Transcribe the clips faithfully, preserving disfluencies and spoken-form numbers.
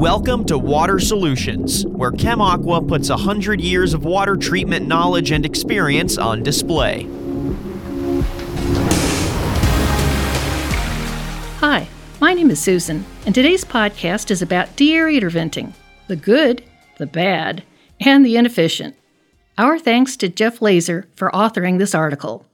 Welcome to Water Solutions, where ChemAqua puts one hundred years of water treatment knowledge and experience on display. Hi, my name is Susan, and today's podcast is about deaerator venting, the good, the bad, and the inefficient. Our thanks to Jeff Laser for authoring this article.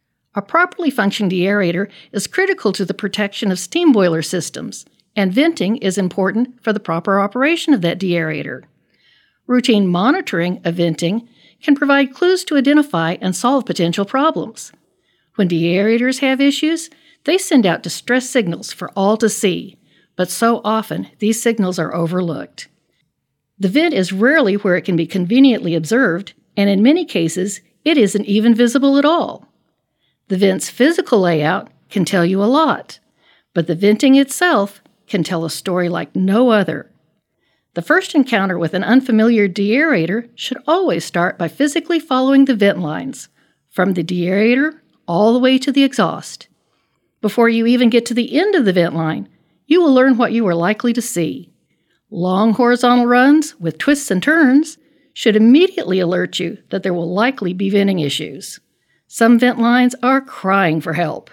A properly functioning deaerator is critical to the protection of steam boiler systems, and venting is important for the proper operation of that deaerator. Routine monitoring of venting can provide clues to identify and solve potential problems. When deaerators have issues, they send out distress signals for all to see, but so often these signals are overlooked. The vent is rarely where it can be conveniently observed, and in many cases, it isn't even visible at all. The vent's physical layout can tell you a lot, but the venting itself can tell a story like no other. The first encounter with an unfamiliar deaerator should always start by physically following the vent lines, from the deaerator all the way to the exhaust. Before you even get to the end of the vent line, you will learn what you are likely to see. Long horizontal runs with twists and turns should immediately alert you that there will likely be venting issues. Some vent lines are crying for help.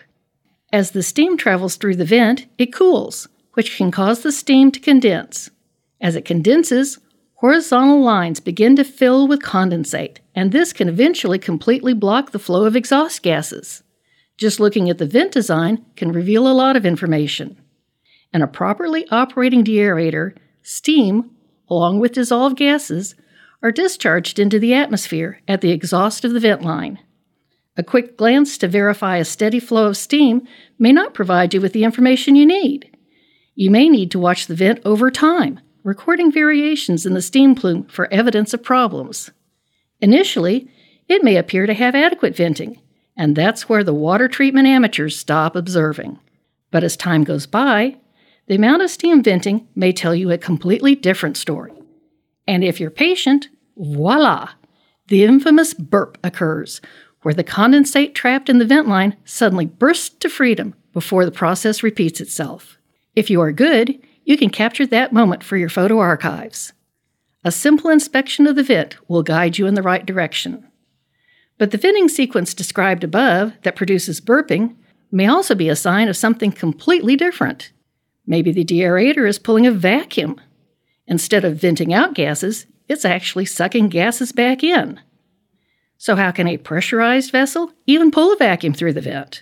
As the steam travels through the vent, it cools, which can cause the steam to condense. As it condenses, horizontal lines begin to fill with condensate, and this can eventually completely block the flow of exhaust gases. Just looking at the vent design can reveal a lot of information. In a properly operating deaerator, steam, along with dissolved gases, are discharged into the atmosphere at the exhaust of the vent line. A quick glance to verify a steady flow of steam may not provide you with the information you need. You may need to watch the vent over time, recording variations in the steam plume for evidence of problems. Initially, it may appear to have adequate venting, and that's where the water treatment amateurs stop observing. But as time goes by, the amount of steam venting may tell you a completely different story. And if you're patient, voila! The infamous burp occurs, where the condensate trapped in the vent line suddenly bursts to freedom before the process repeats itself. If you are good, you can capture that moment for your photo archives. A simple inspection of the vent will guide you in the right direction. But the venting sequence described above that produces burping may also be a sign of something completely different. Maybe the deaerator is pulling a vacuum. Instead of venting out gases, it's actually sucking gases back in. So how can a pressurized vessel even pull a vacuum through the vent?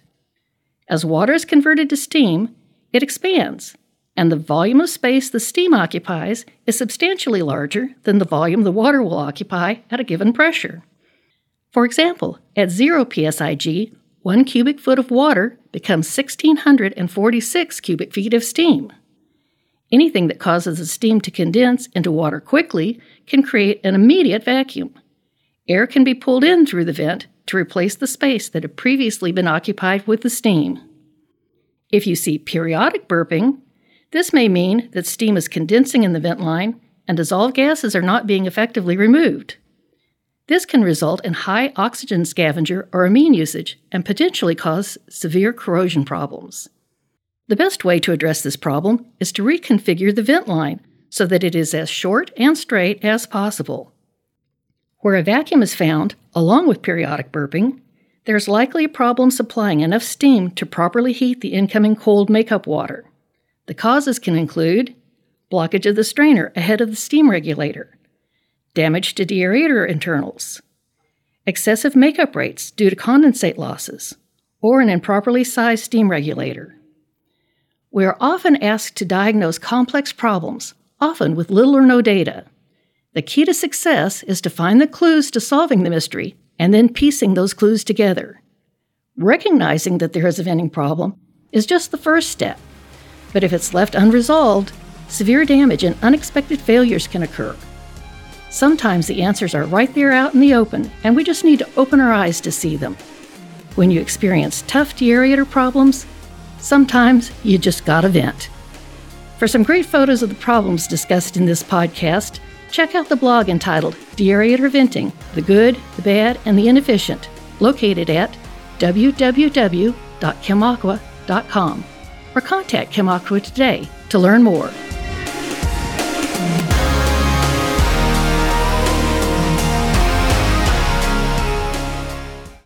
As water is converted to steam, it expands, and the volume of space the steam occupies is substantially larger than the volume the water will occupy at a given pressure. For example, at zero P S I G, one cubic foot of water becomes one thousand six hundred forty-six cubic feet of steam. Anything that causes the steam to condense into water quickly can create an immediate vacuum. Air can be pulled in through the vent to replace the space that had previously been occupied with the steam. If you see periodic burping, this may mean that steam is condensing in the vent line and dissolved gases are not being effectively removed. This can result in high oxygen scavenger or amine usage and potentially cause severe corrosion problems. The best way to address this problem is to reconfigure the vent line so that it is as short and straight as possible. Where a vacuum is found, along with periodic burping, there's likely a problem supplying enough steam to properly heat the incoming cold makeup water. The causes can include blockage of the strainer ahead of the steam regulator, damage to deaerator internals, excessive makeup rates due to condensate losses, or an improperly sized steam regulator. We are often asked to diagnose complex problems, often with little or no data. The key to success is to find the clues to solving the mystery and then piecing those clues together. Recognizing that there is a venting problem is just the first step, but if it's left unresolved, severe damage and unexpected failures can occur. Sometimes the answers are right there out in the open, and we just need to open our eyes to see them. When you experience tough deaerator problems, sometimes you just gotta vent. For some great photos of the problems discussed in this podcast, check out the blog entitled Deaerator Venting, the Good, the Bad, and the Inefficient, located at w w w dot chemaqua dot com, or contact ChemAqua today to learn more. Bye.